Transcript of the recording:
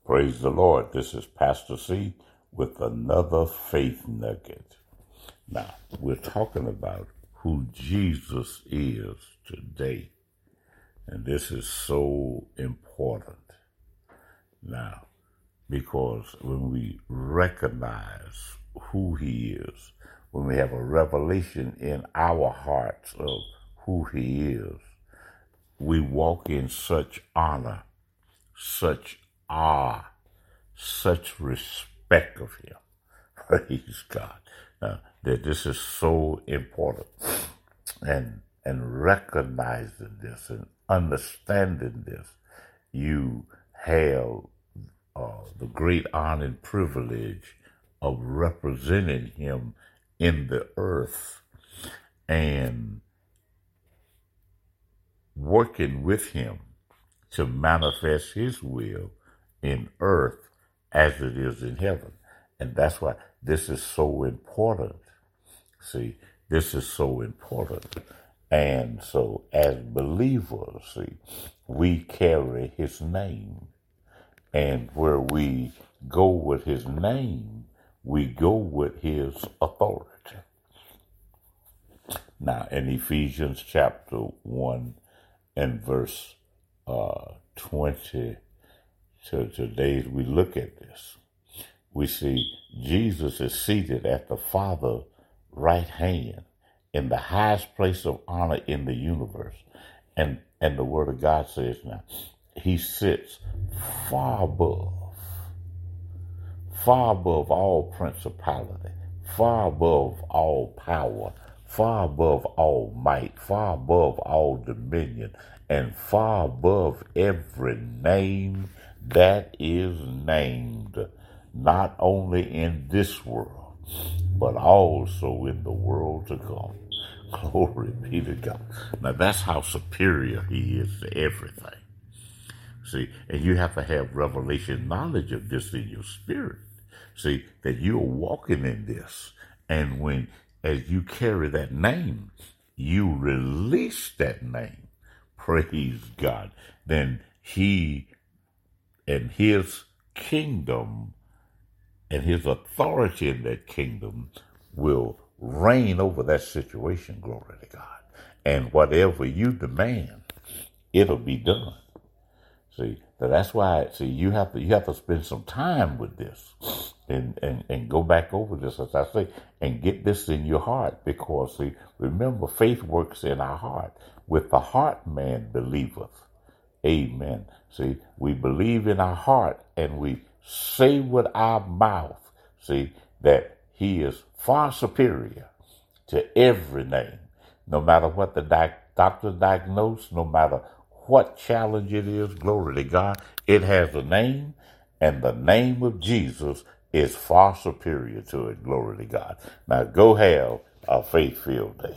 Praise the Lord. This is Pastor C with another faith nugget. Now, we're talking about who Jesus is today. And this is so important now because when we recognize who he is, when we have a revelation in our hearts of who he is, we walk in such honor, such awe, such respect of him. Praise God. That this is so important. And recognizing this and understanding this, you have the great honor and privilege of representing him in the earth and working with him to manifest his will in earth as it is in heaven. And that's why this is so important. See, this is so important. And so as believers, see, we carry his name. And where we go with his name, we go with his authority. Now, in Ephesians chapter 1 and verse 20, so today we look at this. We see Jesus is seated at the Father's right hand in the highest place of honor in the universe. And the Word of God says now, he sits far above all principality, far above all power, far above all might, far above all dominion, and far above every name that is named, not only in this world, but also in the world to come. Glory be to God. Now that's how superior he is to everything. See, and you have to have revelation knowledge of this in your spirit. See, that you're walking in this. And as you carry that name, you release that name. Praise God. Then he and his kingdom and his authority in that kingdom will reign over that situation, glory to God. And whatever you demand, it'll be done. See, that's why, you have to spend some time with this and go back over this, as I say, and get this in your heart. Because, see, remember, faith works in our heart. With the heart man believeth. Amen. See, we believe in our heart and we say with our mouth, see, that he is far superior to every name. No matter what the doctor diagnosed, no matter what challenge it is, glory to God, it has a name, and the name of Jesus is far superior to it, glory to God. Now go have a faith-filled day.